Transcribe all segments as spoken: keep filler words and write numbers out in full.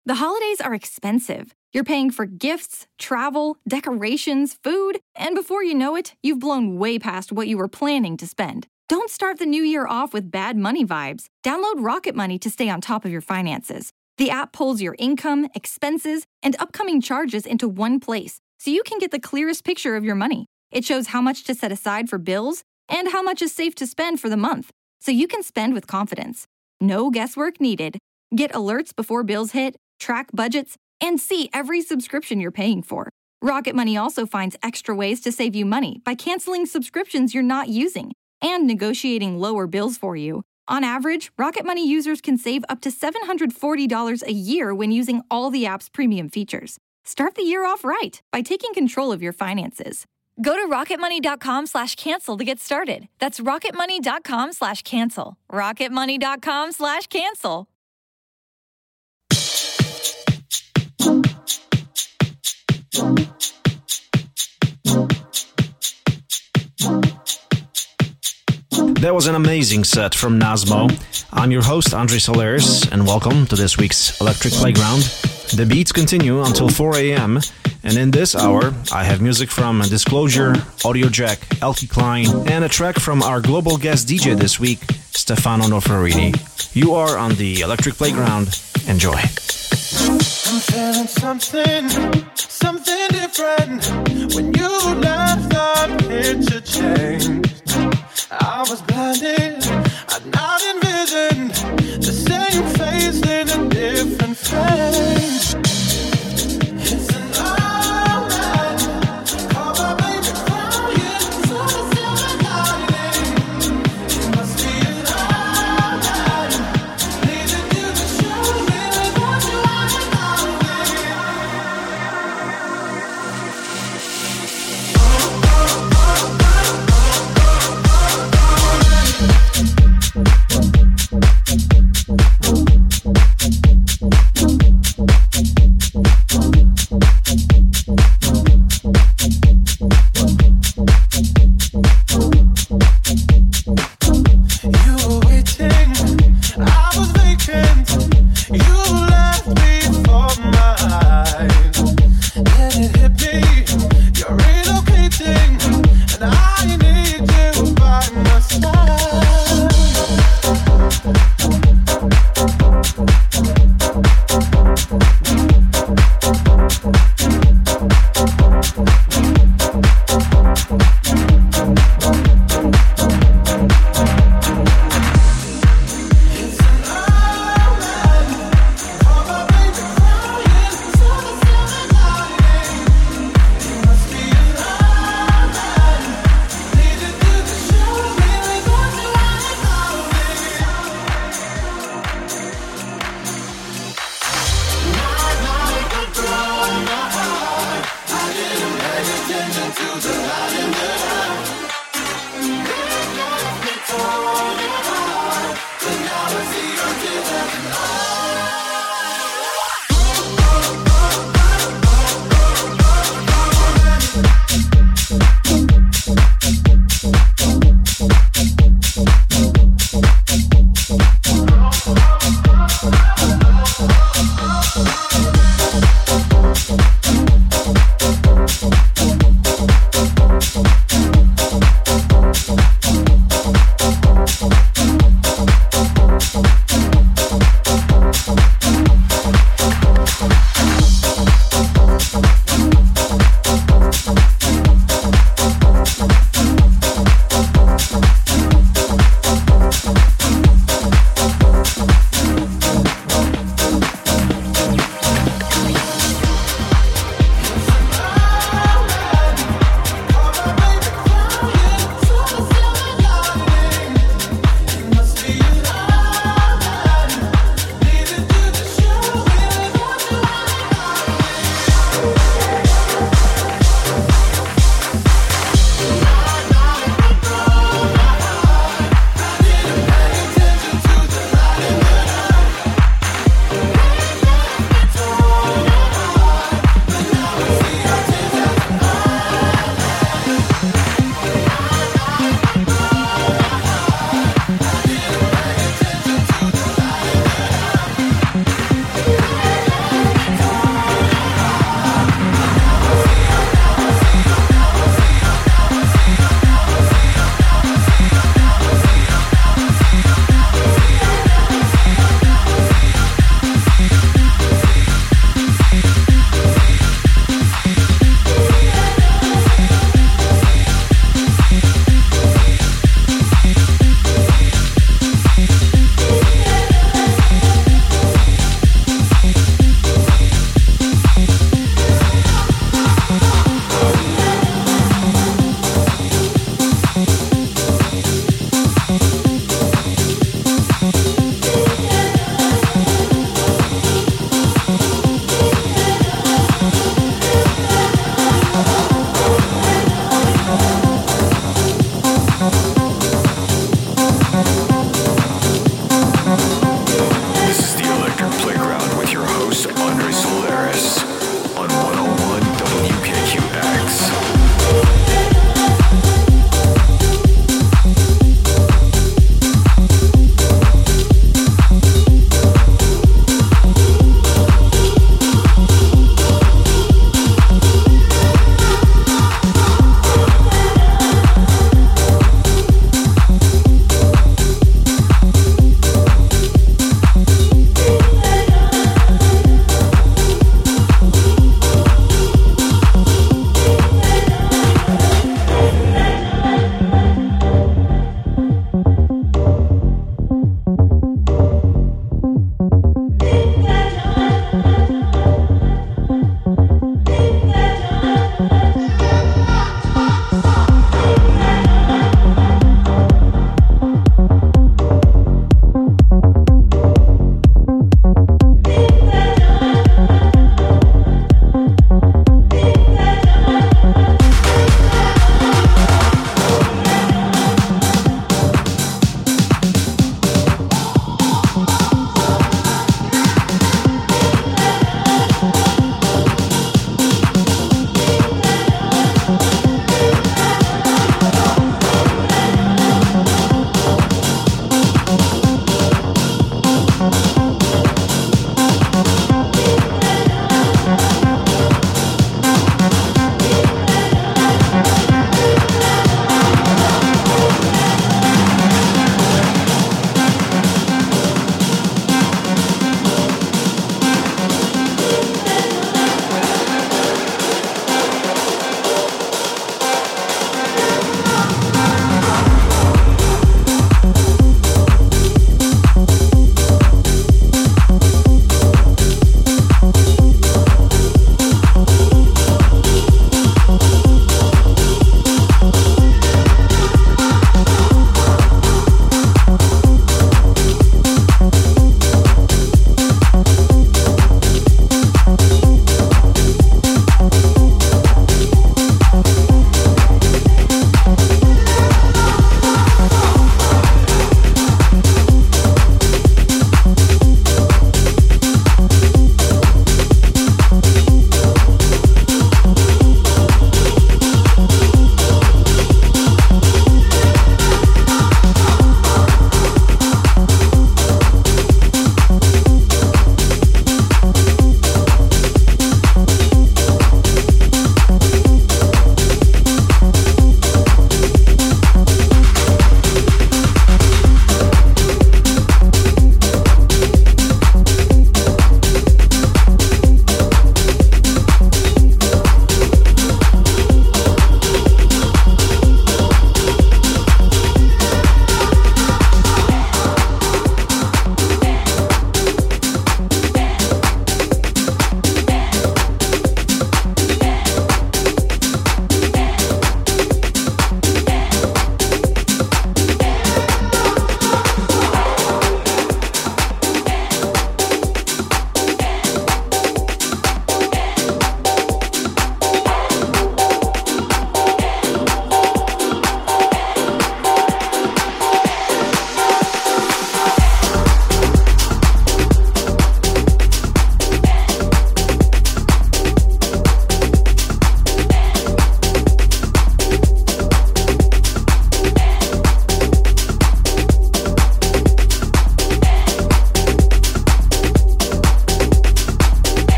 The holidays are expensive. You're paying for gifts, travel, decorations, food, and before you know it, you've blown way past what you were planning to spend. Don't start the new year off with bad money vibes. Download Rocket Money to stay on top of your finances. The app pulls your income, expenses, and upcoming charges into one place, so you can get the clearest picture of your money. It shows how much to set aside for bills and how much is safe to spend for the month, so you can spend with confidence. No guesswork needed. Get alerts before bills hit, track budgets, and see every subscription you're paying for. Rocket Money also finds extra ways to save you money by canceling subscriptions you're not using and negotiating lower bills for you. On average, Rocket Money users can save up to seven hundred forty dollars a year when using all the app's premium features. Start the year off right by taking control of your finances. Go to rocketmoney.com slash cancel to get started. That's rocketmoney.com slash cancel. rocketmoney.com slash cancel. That was an amazing set from Nasmo. I'm your host, Andre Solaris, and welcome to this week's Electric Playground. The beats continue until four a.m., and in this hour, I have music from Disclosure, Audiojack, Elkie Klein, and a track from our global guest D J this week, Stefano Noferini. You are on the Electric Playground. Enjoy. I'm feeling something, something different. When you left, the picture changed. I was blinded, I'd not envisioned the same face in a different frame. It's an alright, call my baby crying, so it's silver lining. It must be an alright, leaving you to show me without you on the We'll be right back.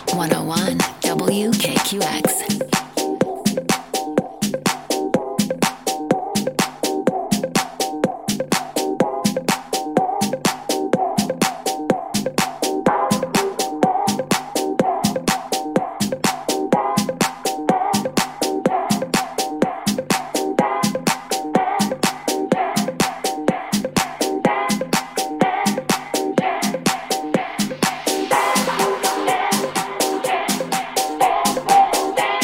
one oh one W K Q X. We'll be right back.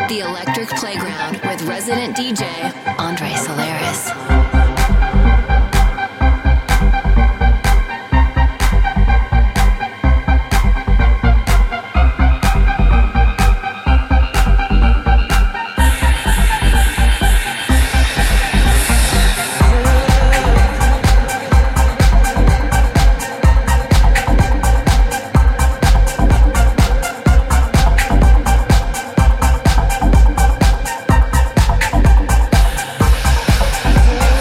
The Electric Playground with resident D J, Andre Solaris. Yeah.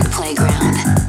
Electric Playground.